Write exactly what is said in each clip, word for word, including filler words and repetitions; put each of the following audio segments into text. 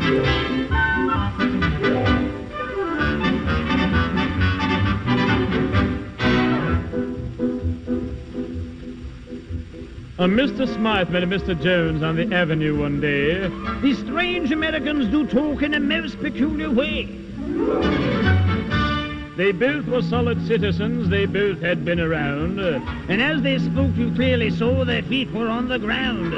Uh, Mister Smythe met a Mister Jones on the avenue one day. These strange Americans do talk in a most peculiar way. They both were solid citizens, they both had been around. Uh, and as they spoke, you clearly saw their feet were on the ground.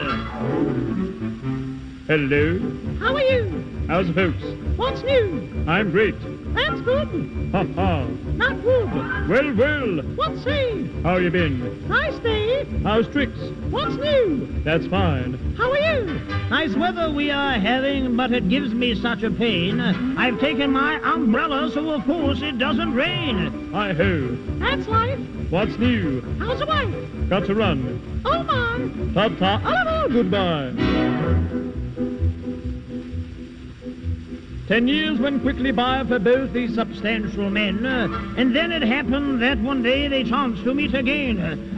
Hello? How are you? How's folks? What's new? I'm great. That's good. Ha ha. Not good. Well, well. What say? How you been? Nice day. How's tricks? What's new? That's fine. How are you? Nice weather we are having, but it gives me such a pain. I've taken my umbrella, so of course it doesn't rain. Hi-ho. That's life. What's new? How's the wife? Got to run. Oh, my. Ta-ta. Oh, goodbye. Ten years went quickly by for both these substantial men, uh, and then it happened that one day they chanced to meet again.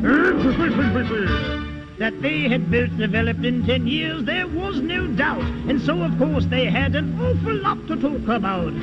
That they had both developed in ten years, there was no doubt, and so, of course, they had an awful lot to talk about.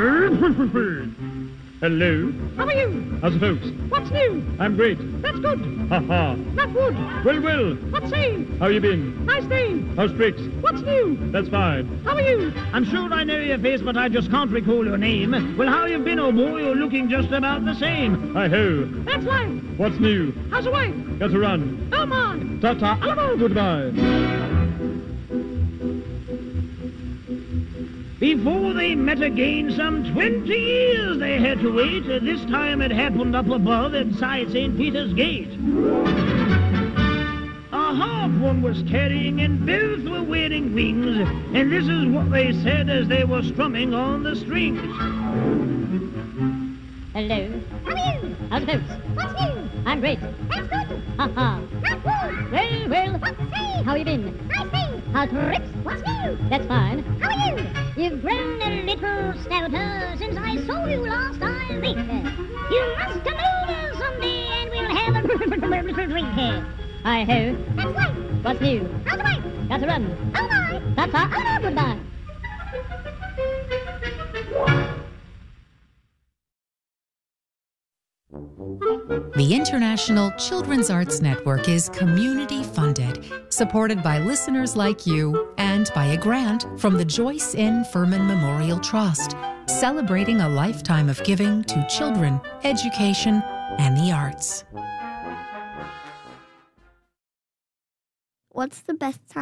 Hello? How are you? How's the folks? What's new? I'm great. That's good. Ha ha. Not good. Well, well. What say? How you been? Nice day. How's tricks? What's new? That's fine. How are you? I'm sure I know your face, but I just can't recall your name. Well, how you been, old boy? You're looking just about the same. Hi-ho. That's life. What's new? How's the wife? Got to run. Oh, my. Ta-ta. Oh, goodbye. Before they met again, some twenty years they had to wait. This time it happened up above inside Saint Peter's Gate. A harp one was carrying, and both were wearing wings. And this is what they said as they were strumming on the strings. Hello. How are you? How's the folks? What's new? I'm great. That's good. Ha ha. Not good. Well, well. What's say? How you been? Nice day. How's tricks? What's new? That's fine. How are you? You've grown a little stouter since I saw you last, I think. You must come over someday and we'll have a little drink here. Hi-ho. That's right. What's new? How's the wife? Got to run. Oh, my. That's all. Oh, no, goodbye. The International Children's Arts Network is community-funded, supported by listeners like you, and by a grant from the Joyce N. Furman Memorial Trust, celebrating a lifetime of giving to children, education, and the arts. What's the best time?